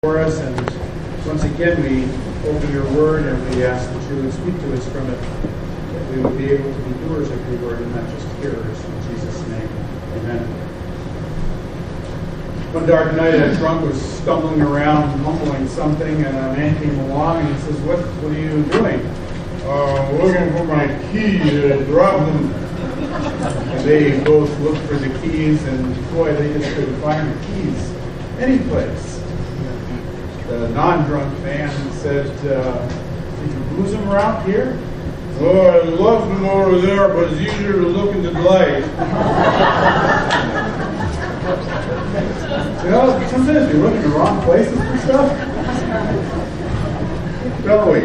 For us, and once again we open your word and we ask that you would speak to us from it, that we would be able to be doers of your word and not just hearers. In Jesus' name, amen. One dark night, a drunk was stumbling around, mumbling something, and a man came along and he says, What are you doing? Looking for my keys. I dropped them. And they both looked for the keys, and boy, they just couldn't find the keys anyplace. The non-drunk man said, did you lose them around here? Oh, I left them over there, but it's easier to look in the light. Sometimes we look in the wrong places for stuff. Don't we?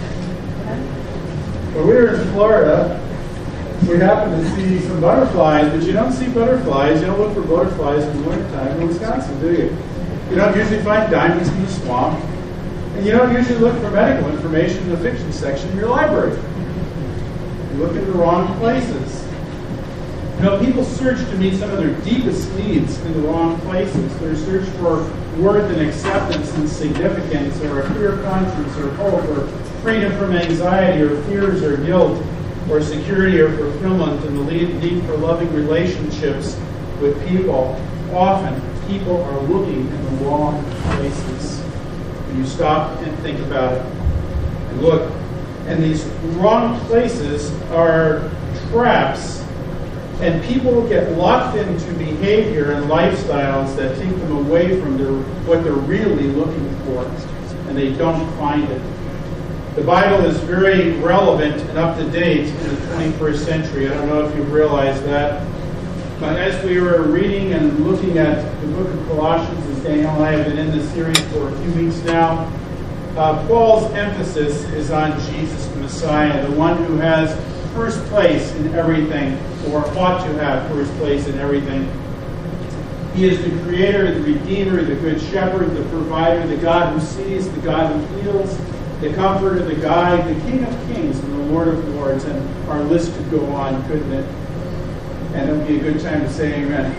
When we were in Florida, we happened to see some butterflies, but you don't see butterflies. You don't look for butterflies in the wintertime in Wisconsin, do you? You don't usually find diamonds in the swamp. And you don't usually look for medical information in the fiction section of your library. You look in the wrong places. People search to meet some of their deepest needs in the wrong places. They search for worth and acceptance and significance, or a clear conscience, or hope, or freedom from anxiety, or fears, or guilt, or security, or fulfillment, and the need for loving relationships with people. Often, people are looking in the wrong places. When you stop and think about it and look, and these wrong places are traps, and people get locked into behavior and lifestyles that take them away from what they're really looking for, and they don't find it. The Bible is very relevant and up to date in the 21st century. I don't know if you've realized that. But as we were reading and looking at the book of Colossians, as Daniel and I have been in this series for a few weeks now, Paul's emphasis is on Jesus the Messiah, the one who has first place in everything, or ought to have first place in everything. He is the creator, the redeemer, the good shepherd, the provider, the God who sees, the God who heals, the comforter, the guide, the King of kings, and the Lord of lords. And our list could go on, couldn't it? And it would be a good time to say amen.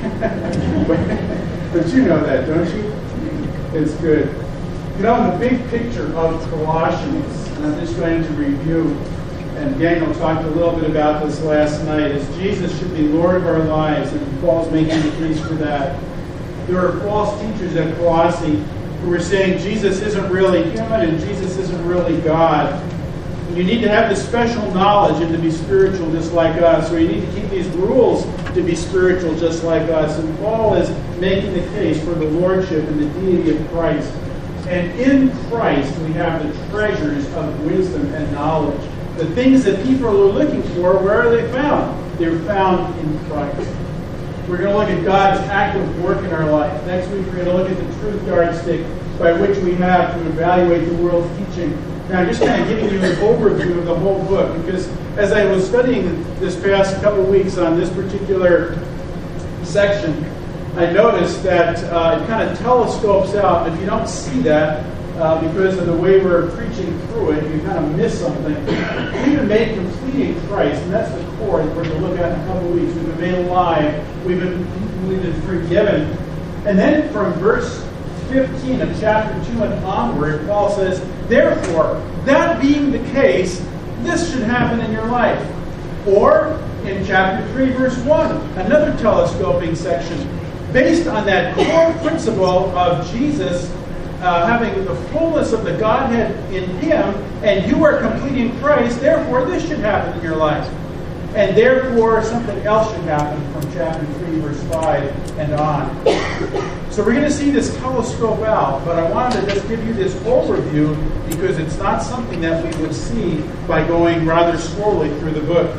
but you know that, don't you? It's good. In the big picture of Colossians, and I'm just going to review, and Daniel talked a little bit about this last night, is Jesus should be Lord of our lives, and Paul's making the case for that. There are false teachers at Colossae who are saying Jesus isn't really human and Jesus isn't really God. You need to have this special knowledge and to be spiritual just like us, or you need to keep these rules to be spiritual just like us. And Paul is making the case for the lordship and the deity of Christ. And in Christ we have the treasures of wisdom and knowledge. The things that people are looking for, where are they found? They're found in Christ. We're going to look at God's active work in our life. Next week we're going to look at the truth yardstick by which we have to evaluate the world's teaching. Now, I'm just kind of giving you an overview of the whole book, because as I was studying this past couple weeks on this particular section, I noticed that it kind of telescopes out. If you don't see that, because of the way we're preaching through it, you kind of miss something. We've been made complete in Christ, and that's the core that we're going to look at in a couple of weeks. We've been made alive. We've been forgiven. And then from verse 15 of chapter 2 and onward, Paul says, therefore, that being the case, this should happen in your life. Or, in chapter 3, verse 1, another telescoping section, based on that core principle of Jesus having the fullness of the Godhead in Him, and you are complete in Christ, therefore, this should happen in your life. And therefore, something else should happen from chapter 3, verse 5 and on. So we're going to see this telescope out, but I wanted to just give you this overview because it's not something that we would see by going rather slowly through the book.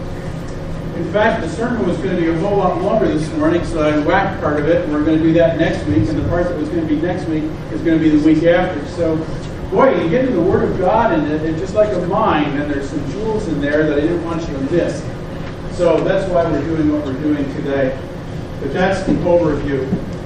In fact, the sermon was going to be a whole lot longer this morning, so I whacked part of it, and we're going to do that next week, and the part that was going to be next week is going to be the week after. So, boy, you get into the Word of God, and it's just like a mine, and there's some jewels in there that I didn't want you to miss. So that's why we're doing what we're doing today. But that's the overview.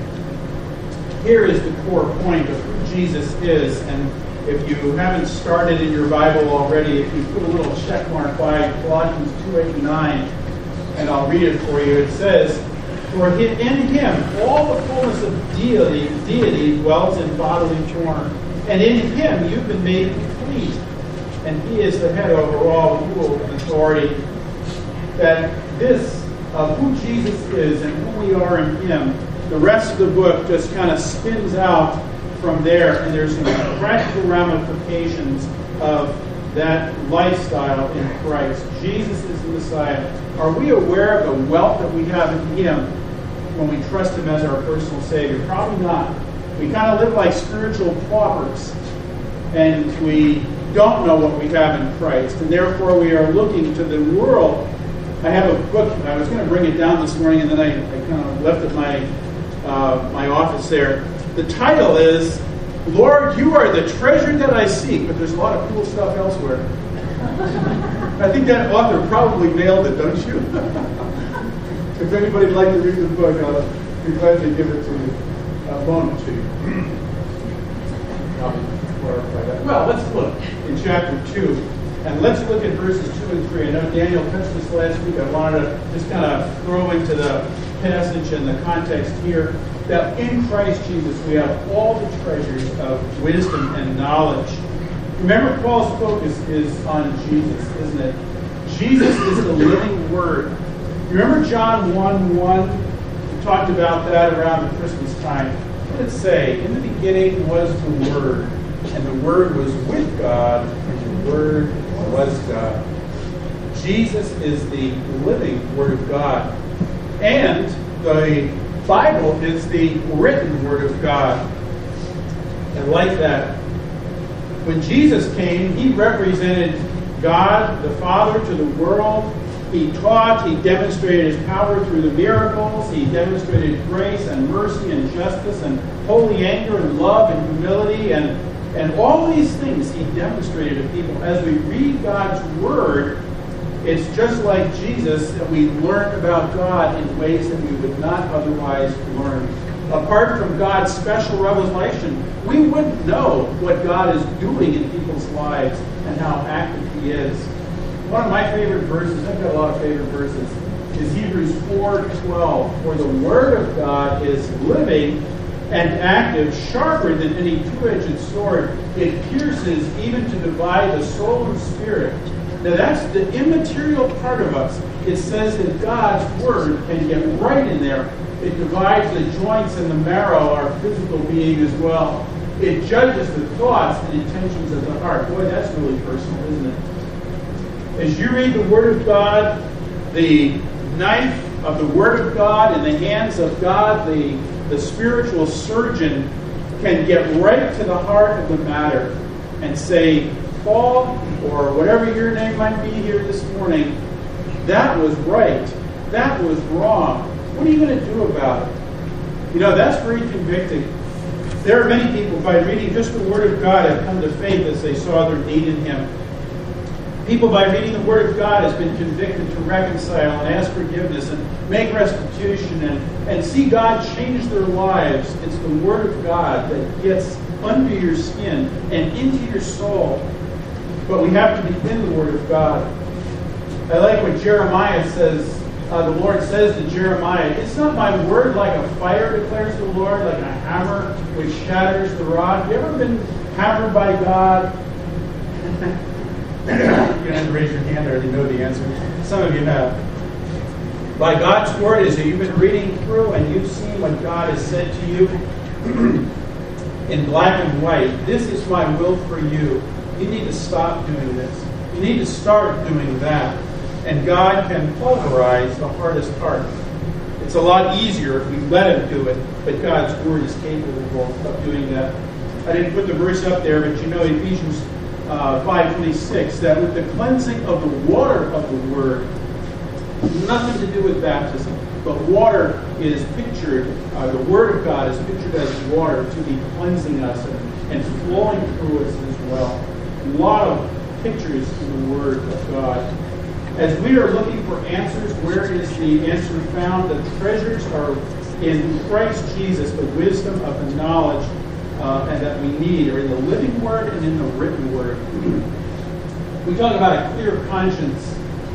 Here is the core point of who Jesus is, and if you haven't started in your Bible already, if you put a little check mark by Colossians 2:8-9, and I'll read it for you. It says, For in him all the fullness of deity dwells in bodily form. And in him you've been made complete. And he is the head over all rule and authority. That this, of who Jesus is and who we are in him, the rest of the book just kind of spins out from there. And there's some practical ramifications of that lifestyle in Christ. Jesus is the Messiah. Are we aware of the wealth that we have in him when we trust him as our personal Savior? Probably not. We kind of live like spiritual paupers, and we don't know what we have in Christ, and therefore we are looking to the world. I have a book. I was going to bring it down this morning, and then I kind of left it in my office there. The title is, Lord, you are the treasure that I seek, but there's a lot of cool stuff elsewhere. I think that author probably nailed it, don't you? If anybody'd like to read the book, I'll be glad to give it to you. Loan it to you. I'll clarify that. Well, let's look in chapter 2, and let's look at verses 2 and 3. I know Daniel touched this last week. I wanted to just kind of throw into the passage and the context here that in Christ Jesus we have all the treasures of wisdom and knowledge. Remember, Paul's focus is on Jesus, isn't it? Jesus is the living Word. You remember John 1:1? We talked about that around the Christmas time. What did it say? In the beginning was the Word, and the Word was with God, and the Word was God. Jesus is the living Word of God. And the Bible is the written Word of God. And like that, when Jesus came, he represented God, the Father, to the world. He taught, he demonstrated his power through the miracles, he demonstrated grace and mercy and justice and holy anger and love and humility and all these things he demonstrated to people. As we read God's Word, it's just like Jesus that we learn about God in ways that we would not otherwise learn. Apart from God's special revelation, we wouldn't know what God is doing in people's lives and how active he is. One of my favorite verses, I've got a lot of favorite verses, is Hebrews 4:12, where the Word of God is living and active, sharper than any two-edged sword. It pierces even to divide the soul and spirit. Now that's the immaterial part of us. It says that God's Word can get right in there. It divides the joints and the marrow, our physical being as well. It judges the thoughts and intentions of the heart. Boy, that's really personal, isn't it? As you read the Word of God, the knife of the Word of God in the hands of God, the spiritual surgeon, can get right to the heart of the matter and say, Paul, or whatever your name might be here this morning, that was right. That was wrong. What are you going to do about it? You know, that's very convicting. There are many people, by reading just the Word of God, have come to faith as they saw their need in him. People, by reading the Word of God, has been convicted to reconcile and ask forgiveness and make restitution and see God change their lives. It's the Word of God that gets under your skin and into your soul. But we have to be in the Word of God. I like what Jeremiah says. The Lord says to Jeremiah, "It's not my word like a fire, declares the Lord, like a hammer which shatters the rock." Have you ever been hammered by God? You don't have to raise your hand, I already know the answer. Some of you know. By God's Word is that you've been reading through and you've seen what God has said to you in black and white. This is my will for you. You need to stop doing this. You need to start doing that. And God can pulverize the hardest part. It's a lot easier if we let him do it, but God's Word is capable of doing that. I didn't put the verse up there, but you know Ephesians 5:26, that with the cleansing of the water of the Word, nothing to do with baptism, but water is pictured, the Word of God is pictured as water to be cleansing us and flowing through us as well. A lot of pictures in the Word of God. As we are looking for answers, where is the answer found? The treasures are in Christ Jesus, the wisdom of the knowledge and that we need are in the living Word and in the written Word. We talk about a clear conscience.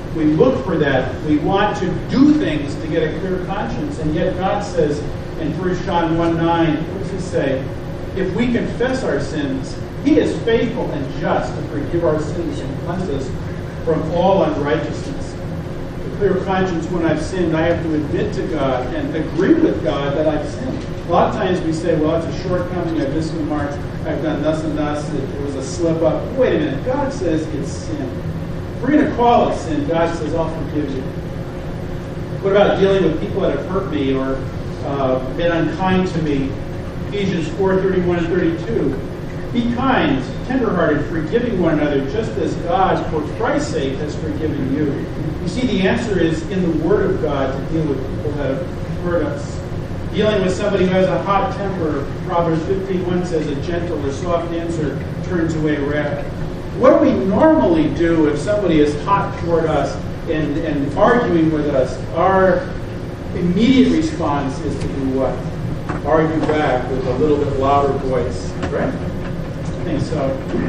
We look for that. We want to do things to get a clear conscience. And yet God says in 1 John 1:9, what does he say? If we confess our sins, he is faithful and just to forgive our sins and cleanse us from all unrighteousness. A clear conscience when I've sinned, I have to admit to God and agree with God that I've sinned. A lot of times we say, well, it's a shortcoming, I've missed the mark, I've done thus and thus, it was a slip up. Wait a minute, God says it's sin. If we're going to call it sin, God says, I'll forgive you. What about dealing with people that have hurt me or been unkind to me? Ephesians 4:31 and 32. Be kind, tenderhearted, forgiving one another, just as God, for Christ's sake, has forgiven you. You see, the answer is in the Word of God to deal with people that have hurt us. Dealing with somebody who has a hot temper, Proverbs 15:1 says, a gentle or soft answer turns away wrath. What do we normally do if somebody is hot toward us and arguing with us? Our immediate response is to do what? Argue back with a little bit louder voice, right? I think so.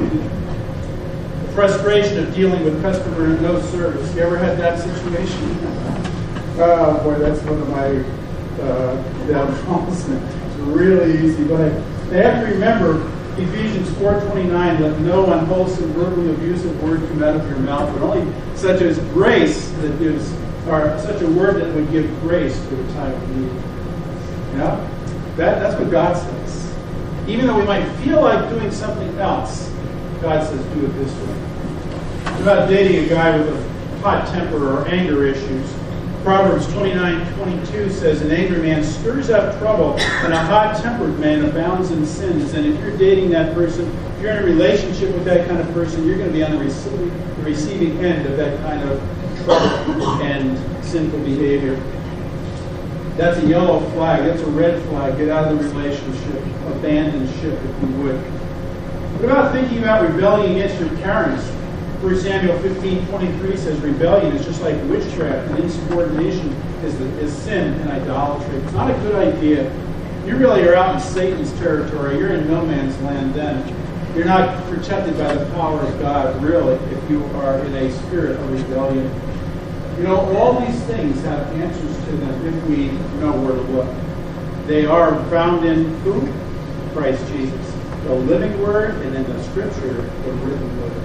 The frustration of dealing with customer no service. You ever had that situation? Oh boy, that's one of my downfalls. It's really easy, but I have to remember Ephesians 4:29. Let no unwholesome, verbally abusive word come out of your mouth, but only such as grace that gives, or such a word that would give grace for the time of need. Yeah, that's what God says. Even though we might feel like doing something else, God says, do it this way. What about dating a guy with a hot temper or anger issues? Proverbs 29:22 says, an angry man stirs up trouble, and a hot-tempered man abounds in sins. And if you're dating that person, if you're in a relationship with that kind of person, you're going to be on the receiving end of that kind of trouble and sinful behavior. That's a yellow flag. That's a red flag. Get out of the relationship. Abandon ship, if you would. What about thinking about rebelling against your parents? 1 Samuel 15:23 says rebellion is just like witchcraft, and insubordination is sin and idolatry. It's not a good idea. You really are out in Satan's territory. You're in no man's land then. You're not protected by the power of God, really, if you are in a spirit of rebellion. You know, all these things have answers to them if we know where to look. They are found in who? Christ Jesus. The living Word, and in the Scripture, the written Word.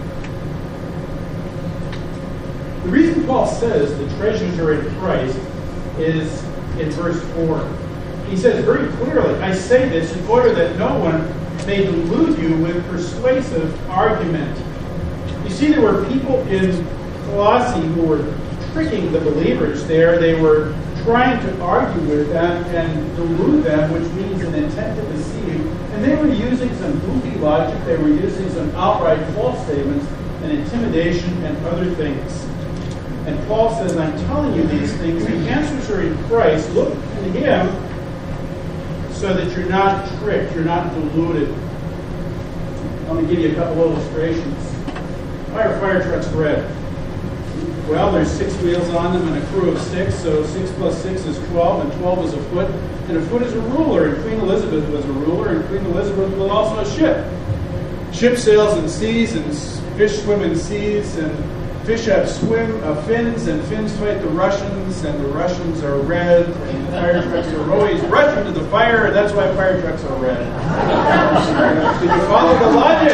The reason Paul says the treasures are in Christ is in verse 4. He says very clearly, I say this in order that no one may delude you with persuasive argument. You see, there were people in Colossae who were tricking the believers there. They were trying to argue with them and delude them, which means an intent to deceive. And they were using some goofy logic. They were using some outright false statements and intimidation and other things. And Paul says, I'm telling you these things. The answers are in Christ. Look to Him so that you're not tricked, you're not deluded. Let me give you a couple illustrations. Why are fire trucks red? Well, there's 6 wheels on them and a crew of 6, so 6 plus 6 is 12, and 12 is a foot, and a foot is a ruler, and Queen Elizabeth was a ruler, and Queen Elizabeth was also a ship. Ship sails in seas, and fish swim in seas, and fish have fins, and fins fight the Russians, and the Russians are red, and the fire trucks are always rushing to the fire, and that's why fire trucks are red. Did you follow the logic?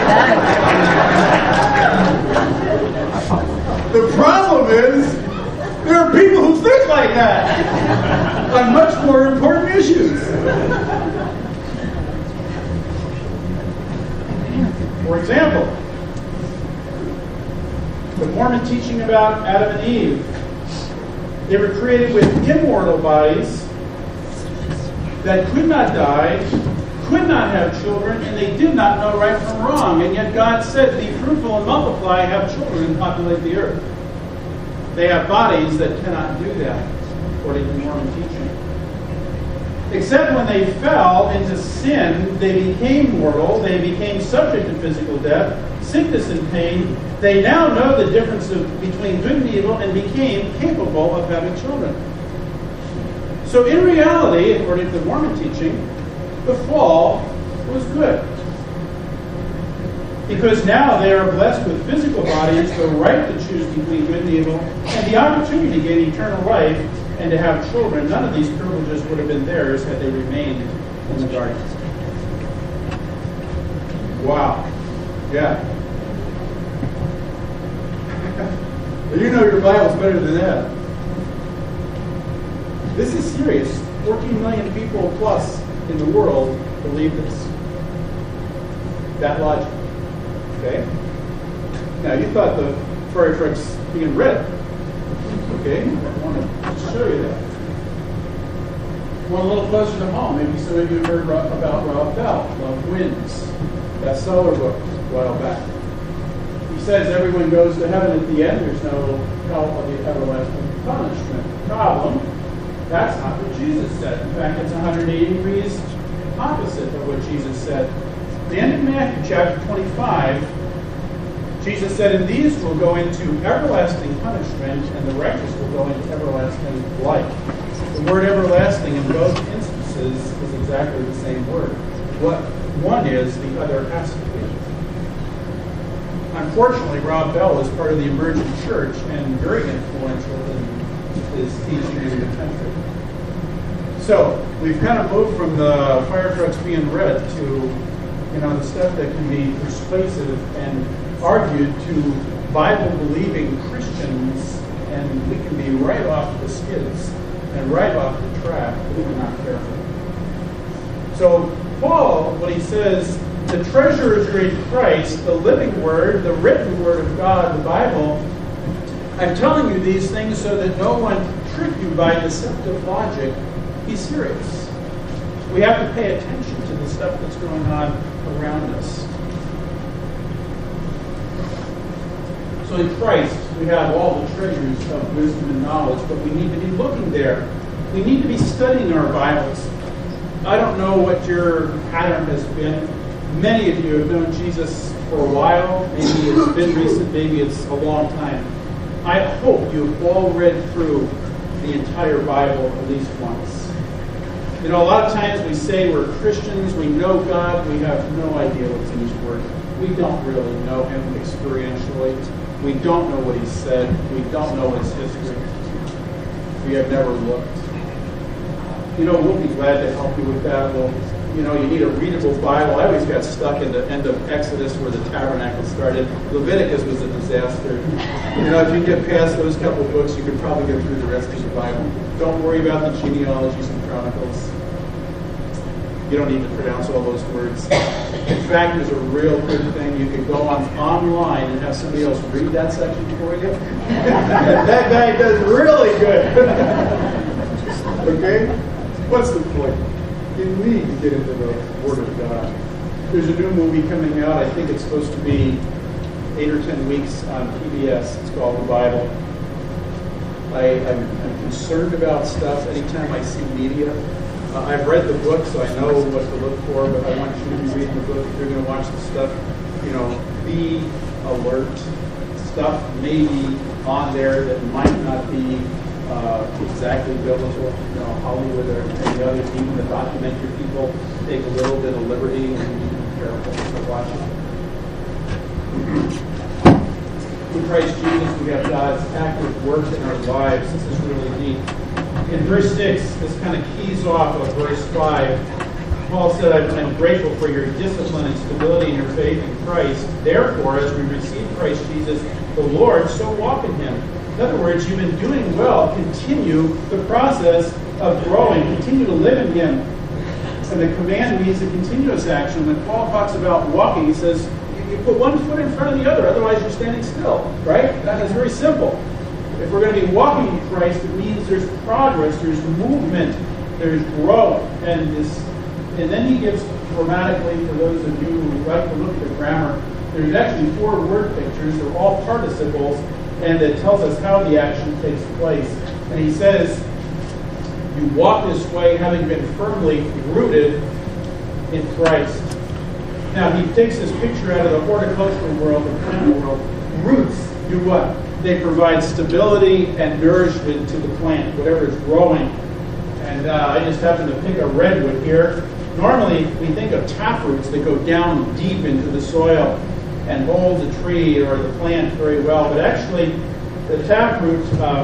The problem is, there are people who think like that on much more important issues. For example, the Mormon teaching about Adam and Eve. They were created with immortal bodies that could not die, could not have children, and they did not know right from wrong. And yet God said, be fruitful and multiply, have children, and populate the earth. They have bodies that cannot do that, according to Mormon teaching. Except when they fell into sin, they became mortal, they became subject to physical death, sickness and pain. They now know the difference between good and evil and became capable of having children. So in reality, according to the Mormon teaching, the fall was good. Because now they are blessed with physical bodies, the right to choose between good and evil, and the opportunity to gain eternal life and to have children. None of these privileges would have been theirs had they remained in the garden. Wow. Yeah. You know your Bible's better than that. This is serious. 14 million people plus in the world believe this. That logic. Okay? Now, you thought the fire truck's being red. Okay? I want to show you that. One little closer to home. Maybe some of you have heard about Rob Bell, Love Wins. Bestseller book a while back. He says everyone goes to heaven at the end. There's no hell of the everlasting punishment. Problem, that's not what Jesus said. In fact, it's 180 degrees opposite of what Jesus said. At the end of Matthew chapter 25, Jesus said, and these will go into everlasting punishment, and the righteous will go into everlasting life. The word everlasting in both instances is exactly the same word. What one is, the other has to be. Unfortunately, Rob Bell is part of the emergent church and very influential in his teaching in the country. So, we've kind of moved from the fire trucks being red to, the stuff that can be persuasive and argued to Bible-believing Christians, and we can be right off the skids and right off the track if we're not careful. So, Paul, when he says, the treasures are in Christ, the living word, the written word of God, the Bible, I'm telling you these things so that no one trick you by deceptive logic. He's serious. We have to pay attention to the stuff that's going on around us. So in Christ, we have all the treasures of wisdom and knowledge, but we need to be looking there. We need to be studying our Bibles. I don't know what your pattern has been. Many of you have known Jesus for a while. Maybe it's been recent, maybe it's a long time. I hope you've all read through the entire Bible at least once. A lot of times we say we're Christians, we know God, we have no idea what's in His Word. We don't really know Him experientially. We don't know what He said. We don't know His history. We have never looked. We'll be glad to help you with that. You need a readable Bible. I always got stuck in the end of Exodus where the tabernacle started. Leviticus was a disaster. If you get past those couple books, you could probably get through the rest of the Bible. Don't worry about the genealogies and chronicles. You don't need to pronounce all those words. In fact, there's a real good thing. You can go online and have somebody else read that section for you. That guy does really good. Okay? What's the point? You need to get into the Word of God. There's a new movie coming out. I think it's supposed to be 8 or 10 weeks on PBS. It's called The Bible. I'm concerned about stuff anytime I see media. I've read the book, so I know what to look for, but I want you to be reading the book. If you're going to watch the stuff, be alert. Stuff may be on there that might not be exactly biblical. Hollywood or any others, even the documentary people take a little bit of liberty and be careful to watch it. In Christ Jesus, we have God's active work in our lives. This is really neat. In verse 6, this kind of keys off of verse 5. Paul said, I'm grateful for your discipline and stability in your faith in Christ. Therefore, as we receive Christ Jesus, the Lord, so walk in Him. In other words, you've been doing well. Continue the process of growing. Continue to live in Him. And the command means a continuous action. When Paul talks about walking, he says, you put one foot in front of the other, otherwise you're standing still. Right? That is very simple. If we're going to be walking in Christ, it means there's progress, there's movement, there's growth. And then he gives grammatically, for those of you who like to look at the grammar, there's actually 4 word pictures. They're all participles. And it tells us how the action takes place. And he says, you walk this way having been firmly rooted in Christ. Now, he takes this picture out of the horticultural world, the plant world. Roots do what? They provide stability and nourishment to the plant, whatever is growing. And I just happen to pick a redwood here. Normally, we think of taproots that go down deep into the soil. and hold the tree or the plant very well. But actually, the taproot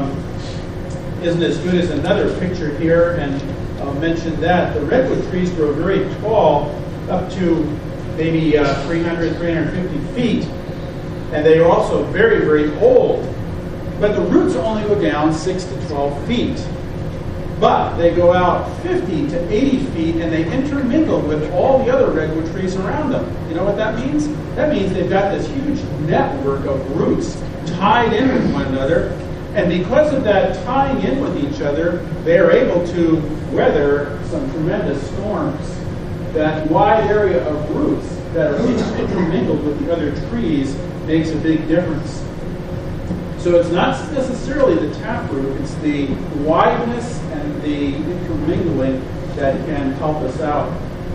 isn't as good as another picture here, and I'll mention that. The redwood trees grow very tall, up to maybe 300, 350 feet, and they are also very, very old. But the roots only go down 6 to 12 feet. But they go out 50 to 80 feet, and they intermingle with all the other redwood trees around them. You know what that means? That means they've got this huge network of roots tied in with one another, and because of that tying in with each other, they are able to weather some tremendous storms. That wide area of roots that are intermingled with the other trees makes a big difference. So it's not necessarily the taproot, it's the wideness and the intermingling that can help us out.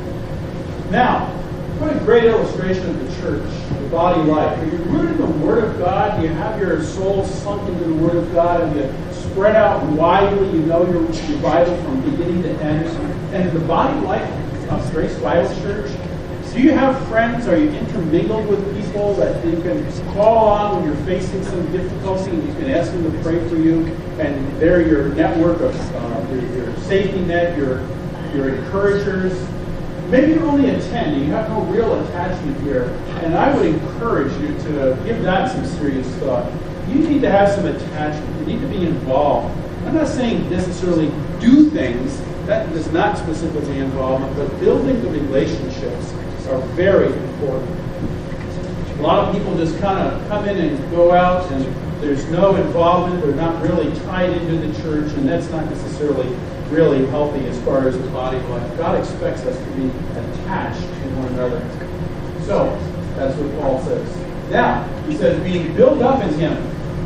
Now, what a great illustration of the church, the body life. Are you rooted in the Word of God? Do you have your soul sunk into the Word of God? Have you spread out widely? You know your Bible from beginning to end? And the body life of Grace Bible Church, do you have friends? Are you intermingled with people that you can call on when you're facing some difficulty and you can ask them to pray for you? And they're your network of your safety net, your encouragers. Maybe you only attend, you have no real attachment here. And I would encourage you to give that some serious thought. You need to have some attachment. You need to be involved. I'm not saying necessarily do things. That is not specifically involvement, but building the relationships are very important. A lot of people just kind of come in and go out, and there's no involvement. They're not really tied into the church, and that's not necessarily really healthy as far as the body life. God expects us to be attached to one another. So, that's what Paul says. Now, he says, being built up in him.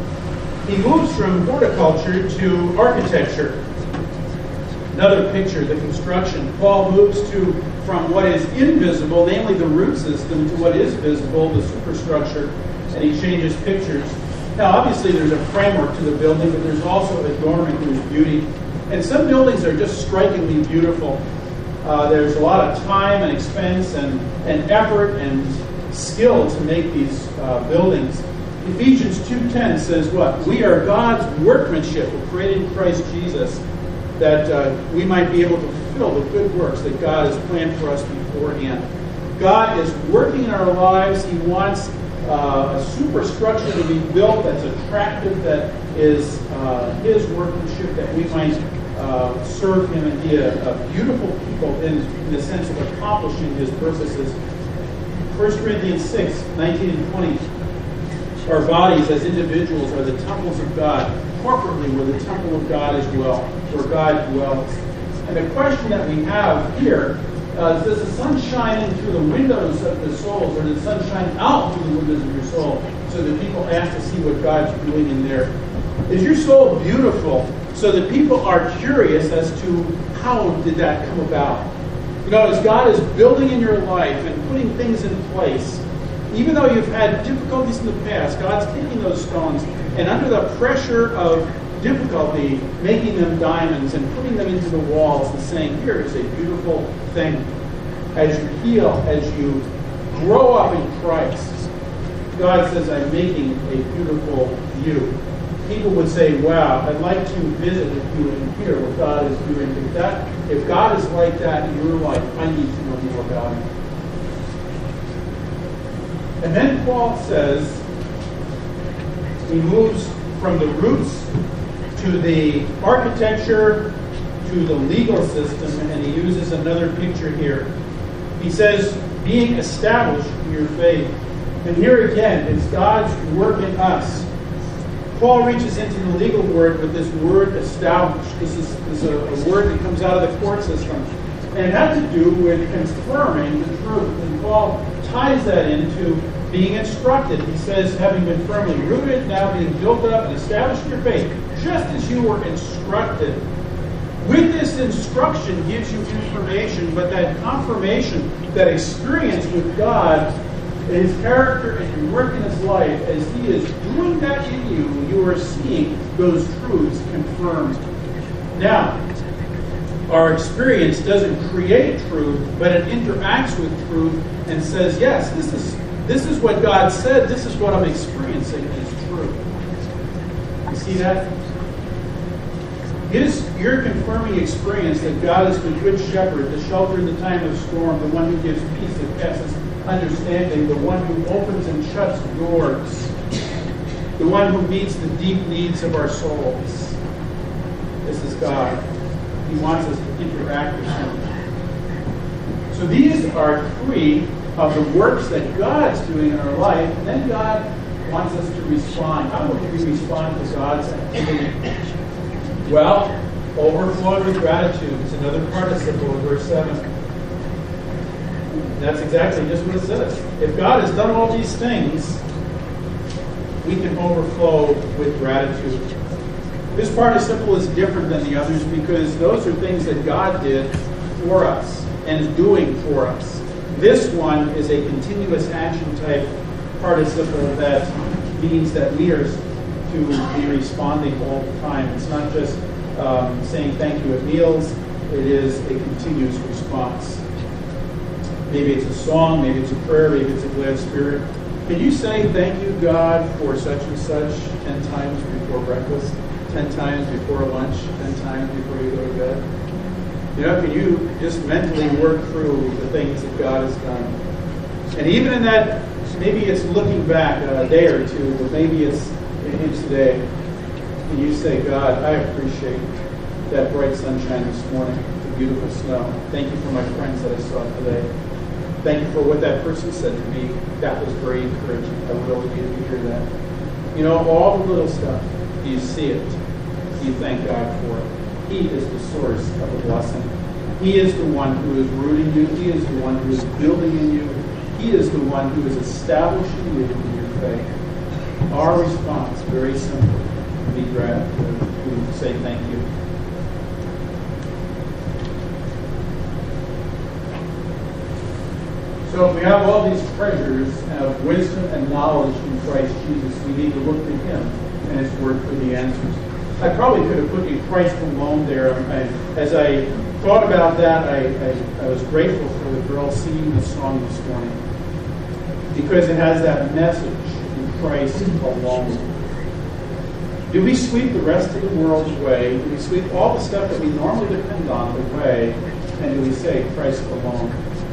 He moves from horticulture to architecture. Another picture, the construction. Paul moves from what is invisible, namely the root system, to what is visible, the superstructure, and he changes pictures. Now, obviously, there's a framework to the building, but there's also adornment, there's beauty. And some buildings are just strikingly beautiful. There's a lot of time and expense and effort and skill to make these buildings. Ephesians 2:10 says what? We are God's workmanship, created in Christ Jesus, that we might be able to fulfill the good works that God has planned for us beforehand. God is working in our lives. He wants a superstructure to be built that's attractive, that is His workmanship, that we might serve Him and be a beautiful people in the sense of accomplishing His purposes. 1 Corinthians 6:19 and 20. Our bodies as individuals are the temples of God. Corporately, we're the temple of God as well, where God dwells. And the question that we have here, does the sun shine in through the windows of the souls, or does the sun shine out through the windows of your soul, so that people ask to see what God's doing in there? Is your soul beautiful, so that people are curious as to how did that come about? You know, as God is building in your life and putting things in place, even though you've had difficulties in the past, God's taking those stones and under the pressure of difficulty, making them diamonds and putting them into the walls and saying, here is a beautiful thing. As you heal, as you grow up in Christ, God says, I'm making a beautiful you. People would say, wow, I'd like to visit with you and hear what God is doing. If God is like that in your life, I need to know more about Him. And then Paul says, he moves from the roots to the architecture to the legal system, and he uses another picture here. He says, being established in your faith. And here again, it's God's work in us. Paul reaches into the legal word with this word established. This is a word that comes out of the court system. And it has to do with confirming the truth. And Paul ties that into being instructed. He says, having been firmly rooted, now being built up and established in your faith, just as you were instructed. With this instruction gives you information, but that confirmation, that experience with God, His character and your work in His life, as He is doing that in you, you are seeing those truths confirmed. Now, our experience doesn't create truth, but it interacts with truth and says, yes, This is what God said. This is what I'm experiencing is true. You see that? It is your confirming experience that God is the good shepherd, the shelter in the time of storm, the one who gives peace that passes understanding, the one who opens and shuts doors, the one who meets the deep needs of our souls. This is God. He wants us to interact with Him. So these are three of the works that God's doing in our life, and then God wants us to respond. How would we respond to God's activity? Well, overflowed with gratitude is another participle of verse 7. That's exactly just what it says. If God has done all these things, we can overflow with gratitude. This participle is different than the others because those are things that God did for us and is doing for us. This one is a continuous action type participle that means that we are to be responding all the time. It's not just saying thank you at meals. It is a continuous response. Maybe it's a song, maybe it's a prayer, maybe it's a glad spirit. Can you say thank you, God, for such and such 10 times before breakfast, 10 times before lunch, 10 times before you go to bed? You know, can you just mentally work through the things that God has done? And even in that, maybe it's looking back a day or two, but maybe it's in today. Can you say, God, I appreciate that bright sunshine this morning, the beautiful snow. Thank you for my friends that I saw today. Thank you for what that person said to me. That was very encouraging. I really needed to hear that. You know, all the little stuff. Do you see it? Do you thank God for it? He is the source of the blessing. He is the one who is rooting you. He is the one who is building in you. He is the one who is establishing you in your faith. Our response, very simple, to be grateful, to say thank you. So if we have all these treasures of wisdom and knowledge in Christ Jesus, we need to look to Him and His Word for the answers. I probably could have put in Christ alone there. As I thought about that, I was grateful for the girl singing the song this morning because it has that message in Christ alone. Do we sweep the rest of the world away? Do we sweep all the stuff that we normally depend on away? And do we say Christ alone?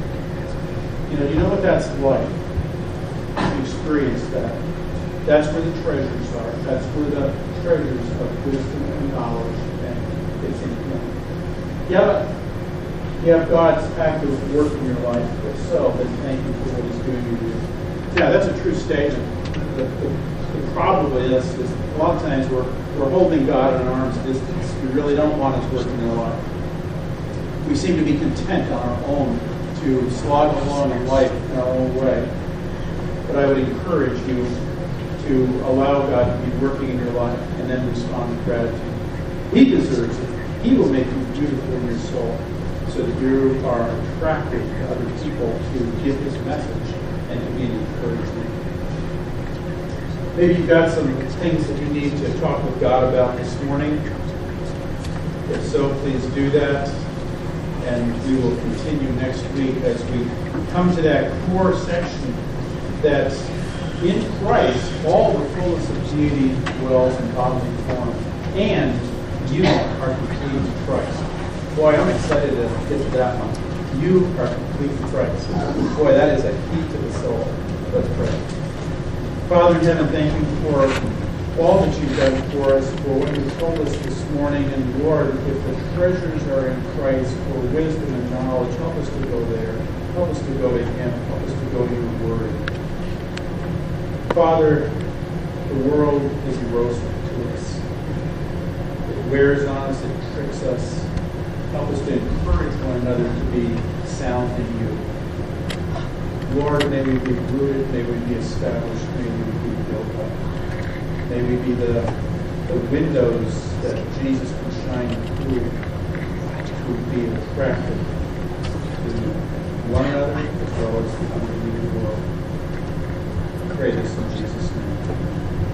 You know what that's like. You experience that. That's where the treasures are. That's where the treasures of wisdom and knowledge and it's in Him. You have God's active work in your life. If so, then thank you for what He's doing in you. Yeah, that's a true statement. The problem with this is a lot of times we're holding God at an arm's distance. We really don't want His work in our life. We seem to be content on our own to slog along in life in our own way. But I would encourage you to allow God to be working in your life and then respond with gratitude. He deserves it. He will make you beautiful in your soul so that you are attractive to other people to give His message and to be an encouragement. Maybe you've got some things that you need to talk with God about this morning. If so, please do that. And we will continue next week as we come to that core section that in Christ, all the fullness of deity dwells in bodily form. And you are complete in Christ. Boy, I'm excited to get to that one. You are complete in Christ. Boy, that is a key to the soul. Let's pray. Father in heaven, thank you for all that you've done for us, for what you told us this morning. And Lord, if the treasures are in Christ for wisdom and knowledge, help us to go there. Help us to go to Him. Help us to go to your Word. Father, the world is erosive to us. It wears on us. It tricks us. Help us to encourage one another to be sound in you. Lord, may we be rooted. May we be established. May we be built up. May we be the windows that Jesus can shine through to be attractive to one another as well as to the world. I pray this in Jesus' name.